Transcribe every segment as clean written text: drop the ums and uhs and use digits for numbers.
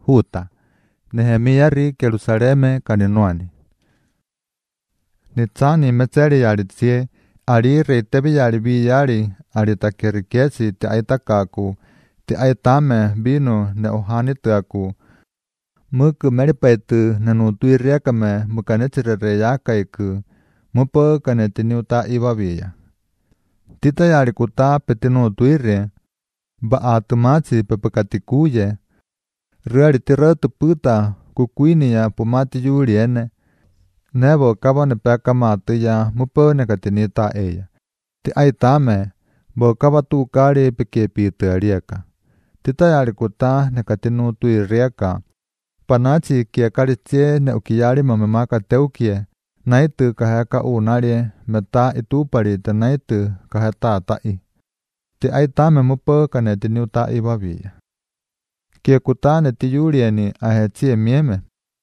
Juta. Nehemia ri Jerusaleme kaninwani. Nitsani metseri yari tsie, ari reitebi yari bi yari, ari takerikesi te aitakaku, te aitame binu ne ohani tuaku. Muku meripaitu nanutui riakame mukanechirere yakaiku, mupo kanetiniuta iwabiya. Tita yari kuta petinutuire, baatumachi pepekatikuye, riari tirotu puta kukuiniya pumati yuliene, nebo kaba nepekamatuya mupo nekatinita eya. Ti aitame, bo kaba tukari pekepitu ariaka. Tita yari kuta nekatinutui riaka, panachi kiekaritie ne ukiyari mamemaka teukie, naitu kaheka unarie meta itupari te naitu kaheta tai. Ti aitame mupo kanetiniuta iwabiya. Kiekuta netiyurieni ahechie mieme.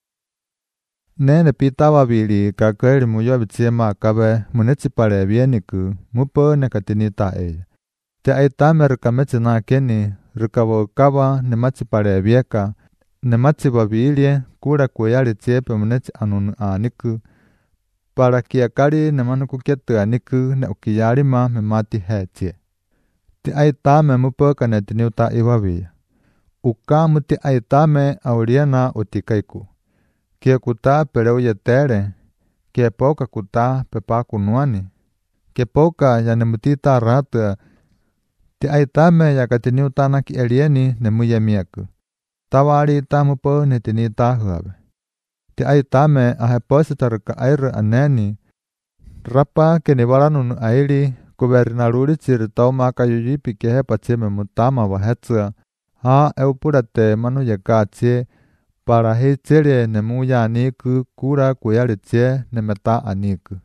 Nene pita wabili kakeri muyobitsie makabe munechipare bieniku mupo nekatinita eya. Ti aitame rikamechina keni rikabo kaba nemachipare bieka, nemachibabilie kura kuyari chiepe munechi anunu aniku, para kiekari nemanukuketu aniku ne ukiyari ma memati hechie. Ti aitame mupo kanetiniuta iwabiya. Ukamu ti aitame auriena utikaiku. Kiekuta pereuyetere, kiepoka kuta pepakunuani, kiepoka yanemutita ratua, ti aitame yakatiniuta naki elieni nemuyemieku. Tawari tamupo netinita huabe. Ti aitame ahepositarka airu aneni, rapa kenibaranunu airi gobernaruri chiritau maka yuyipi kehepachime mutama wahetsua, ha eupurate manu yekachie, para hichirie nemuya aniku kura kuyarichie nemeta aniku.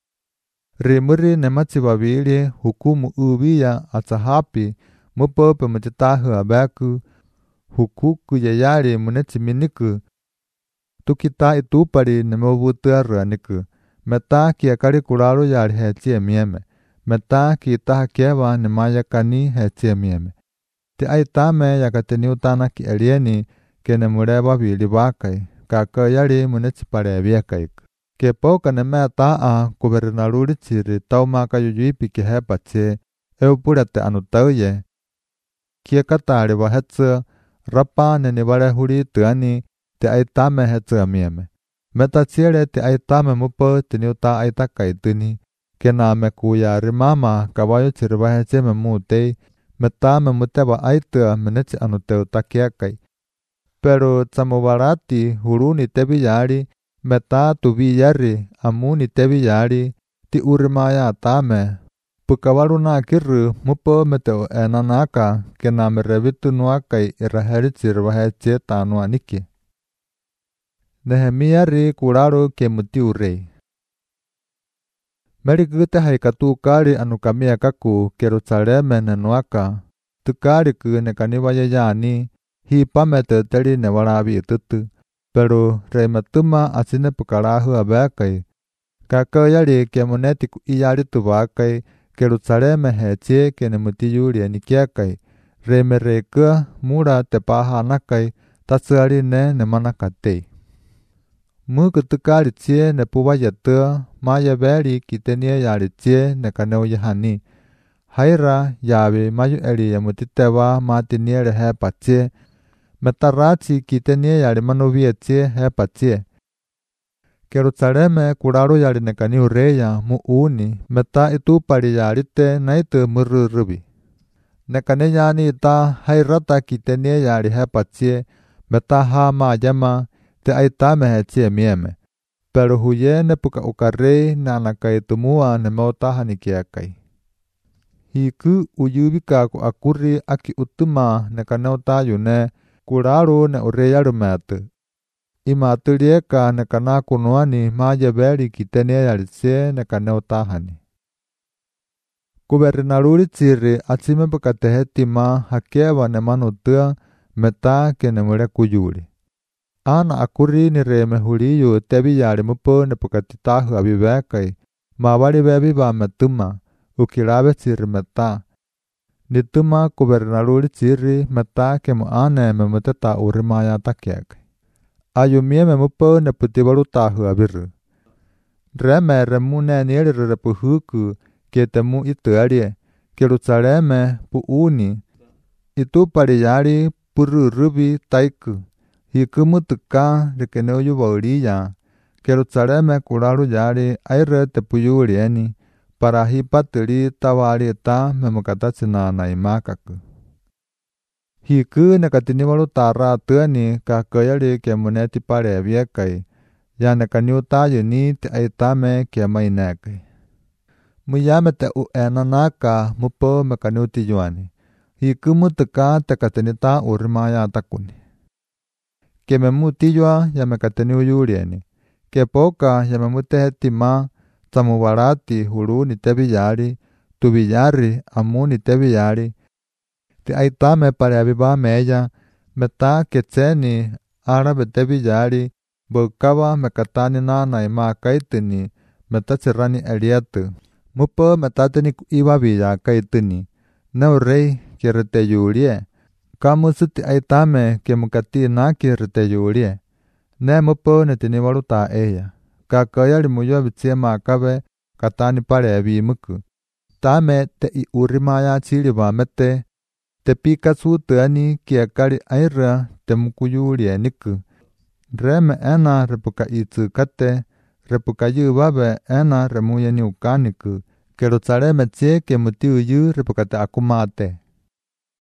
Rimuri nemachibabili hukumu ubiya atsahapi mupo pemutitahu abeku, hukuku yeyari munechiminiku, tukita itupari nemobutuaru aniku, meta kiekari kuraru yari hechie mieme, meta kita kieva nemayakani hechie mieme. Ti aitame yakatiniuta ki elieni kenemureba bili bakai, kaka yari munechipare biekaiku. Kepoka nemeta gobernaruri chiri taumaka yuyuipi kihepachie, eupurate anutauye. Kiekatari wahetsu, rapa nenibare huri tuani, ti aitame hetsu mieme. Meta chiere ti aitame mupo tiniuta aitakaituni, kename kuya rimama kabayo chiribaheche memutei, meta memuteba aitua menechi anuteu takiekai. Pero tsamubarati huruni tebi yari, meta tubi yari, amuni tebi yari, ti urimaya atame. Pukawaruna kiru mupo meteo enanaka, kename revitu nuakai iraheri chiribaheche tanua niki. Nehemia ri kuraru kemuti urei. Merikute haikatukari anukamia kaku Jerusaleme nenuaka, tukari ku nekanibaye yani, hi pamete teri nevarabi tutu, pero remetuma asine pukarahu abekai. Kaka yari kemuneti ku iyari tubakai, Jerusaleme hechie kenemuti yuri anikiakai, remerekua mura tepaha anakai, tatsuari ne nemanakatei. Muku tukari chie nepuba yatua, maya beri kitenie yari chie nekaneu yahani. Haira yabi mayu eri yamutiteba matiniere hepa chie, metarachi kitenie yari manubie chie hepa chie. Jerusaleme kuraru yari nekani ureya muuni, meta itupari yari te naitu mururubi. Nekane yani ita hairata kitenie yari hepa chie, meta ha mayama, te aitame hechie mieme, pero huye nepuka ukarei na anakaitumua nemeotaha nikiakai. Hiku uyubika ku akuri aki utuma nekaneuta yune, kuraru ne ureyaru metu. Imaturieka nekana kunuani majeberi kitenia yaritse nekaneutahani. Gobernaruri chiri achime pakatehetima hakeva nemanutua meta kenemure kuyuri. Ana akuri ni reme huriyu tebi yari mupo nepukatitahu abibekai, mabari bebi ba metuma, ukirabe chiri meta. Nituma gobernador chiri meta ke mo ane me muteta urimaya takiak. Ayumie me mupo ne putibaru tahu abiru. Reme remune nieri repuhuku ke temu itu arie. Jerusaleme pu uni. Itu pariyari puru rubi taiku. Hikumu tuka rikeneuyu bauriya. Jerusaleme kuraru yari aire tepuyurieni. Para hipatiri tawari ta memukatatsina na imakaku. Hiku nekatiniwalu tara tuani kakayari ke muneti pare viekai. Ya nekaniu tayo ni te aitame ke mainekai. Muyame te uenanaka mupo mekaniu tiyuani. Hiku mutuka te katinita urimaya takuni. Ke memu tiyua ya mekatiniu yurieni. Ke poka ya memutehe tima tamuwarati huru ni tebiyari, tubiyari amu ni tebiyari. Te aitame pare abiba meya, meta ketseni arabe tebiyari, bukaba mekatani nana ima kaitini, meta sirani eliatu. Mupo metatini ibabiya kaitini, neu rei kirete yurie. Kamu suti aitame ke mukati na kirete yurie. Ne mupo netiniwalu ta eya. Kakayari muyo bitsie makabe katani pare abimuku. Tame te I urimaya chiriba mete. Te pika sutuani kiakari aira te mukuyuri niku. Reme ena repuka itu kate. Repuka yu babe ena remuyeni ukaniku. Jerusaleme tsie ke mutiu yu repuka te akumate.